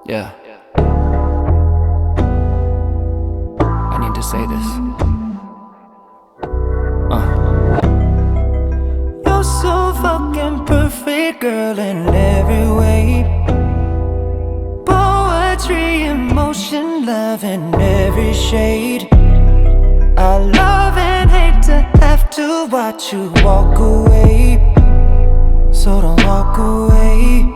Yeah, I need to say this. You're so fucking perfect, girl, in every way. Poetry, emotion, love in every shade. I love and hate to have to watch you walk away, so don't walk away.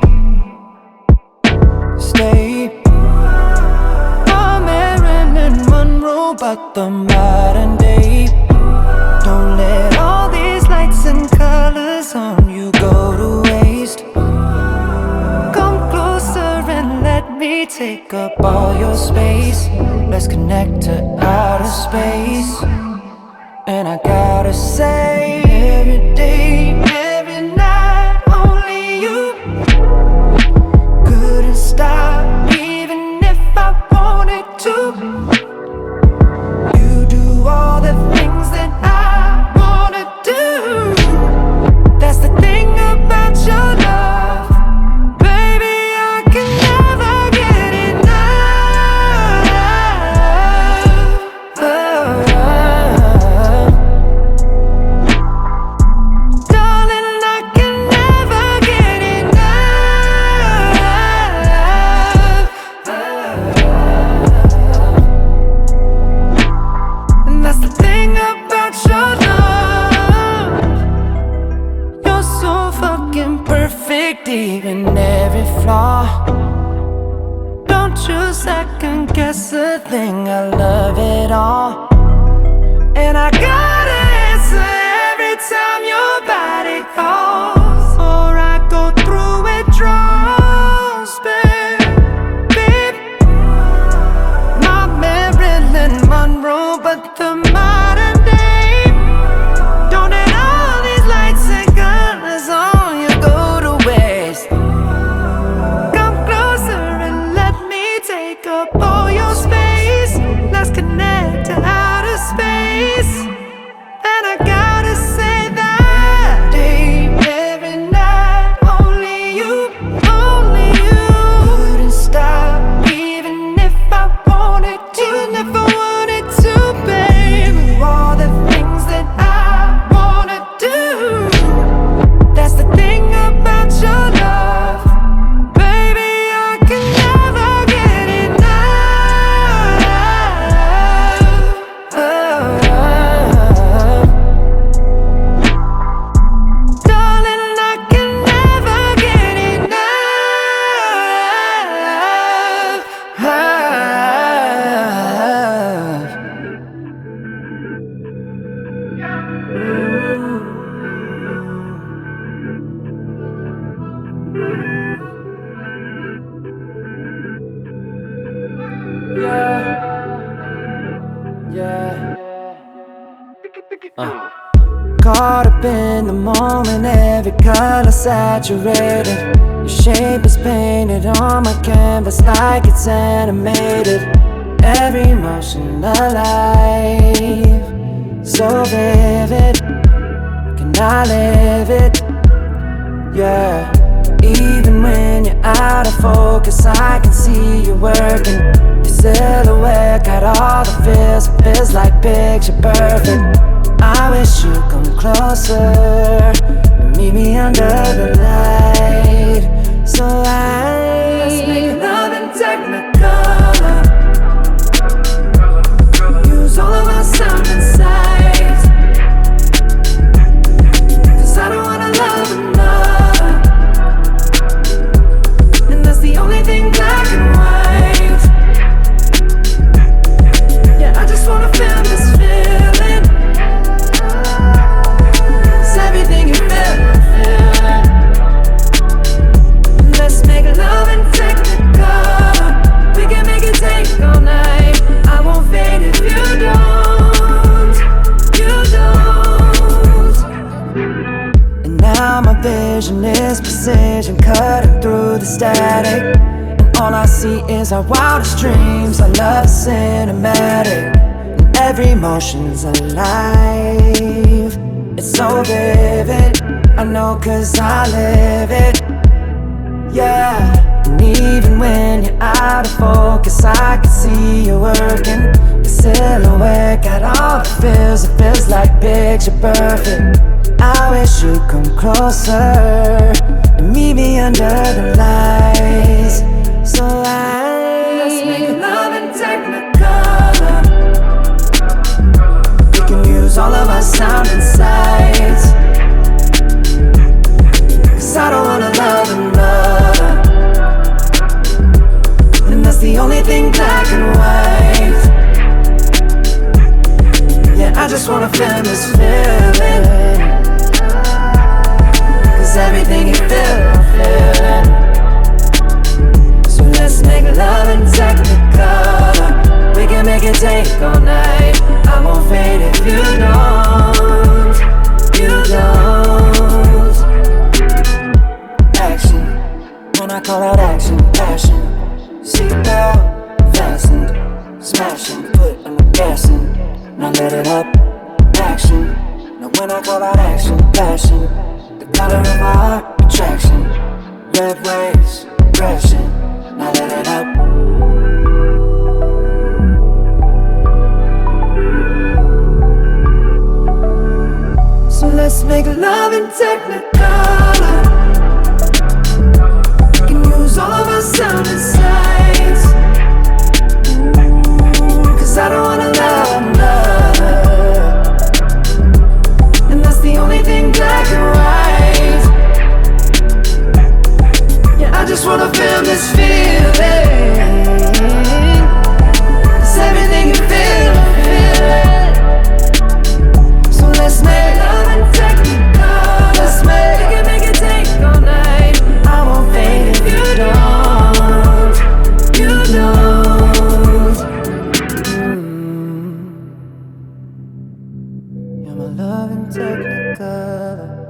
Stay. I'm Marilyn Monroe, but the modern day. Don't let all these lights and colors on you go to waste. Come closer and let me take up all your space. Let's connect to outer space. And I gotta say, every day, every night, only you. Couldn't stop, even if I wanted to. You do all the things that I wanna do. That's the thing about your love, baby, I can never get enough. Darling, I can never get enough. And that's the thing about your love. You're so fucking perfect, even every flaw. Don't you second guess a thing, I love it all. And I gotta answer every time your body calls, or I go through withdrawals, babe. Not Marilyn Monroe, but the modern day. Don't let all these lights and colors on you go to waste. Come closer and let me take up all your space. Let's connect to outer space. And I gotta say that day, every night, only you, only you. Couldn't stop, even if I wanted to, never wanted to, babe. Do all the things that I wanna do. That's the thing about your love, baby, I can never get enough. Darling, I can never get enough. Caught up in the moment, every color saturated. Your shape is painted on my canvas like it's animated. Every emotion alive, so vivid. Can I live it? Yeah. Even when you're out of focus, I can see you working. Your silhouette got all the feels like picture perfect. I wish you'd come closer and meet me under the light. So let's make love in Technicolor. Use all of our sound and sight, 'cause I don't wanna love another, and that's the only thing black and white. Yeah, I just wanna feel this feeling. It's everything you feel, I feel it. Let's make love in Technicolor. We can make it take all night. I won't fade if you don't, you don't. And now my vision is precision, cutting through the static. And all I see is our wildest dreams. I love cinematic, and every emotion's alive. It's so vivid, I know 'cause I live it. Yeah, and even when you're out of focus, I can see you working. Your silhouette got all the feels, it feels like picture perfect. I wish you'd come closer and meet me under the lights. So let's make love in Technicolor. We can use all of our sound and sights, 'cause I don't wanna love another, and that's the only thing black and white. Yeah, I just wanna feel this feeling, 'cause everything you feel, I'm feeling. So let's make love in Technicolor. We can make it take all night. I won't fade if you don't. You don't. Action, when I call out action, passion. Seatbelt fastened, smashing, put on the gassing. Now let it up, action. Now when I call out action, passion. The color of our attraction, red waves, crashing. Now let it up. So let's make love in Technicolor. We can use all of our sound and sights, 'cause I don't wanna love another, and that's the only thing black and white. Yeah, I just wanna feel this feeling, 'cause everything you feel, I feel it. So let's make love and Technicolor. Let's make it take all night. I won't fade if you don't. You don't. You're my love in Technicolor.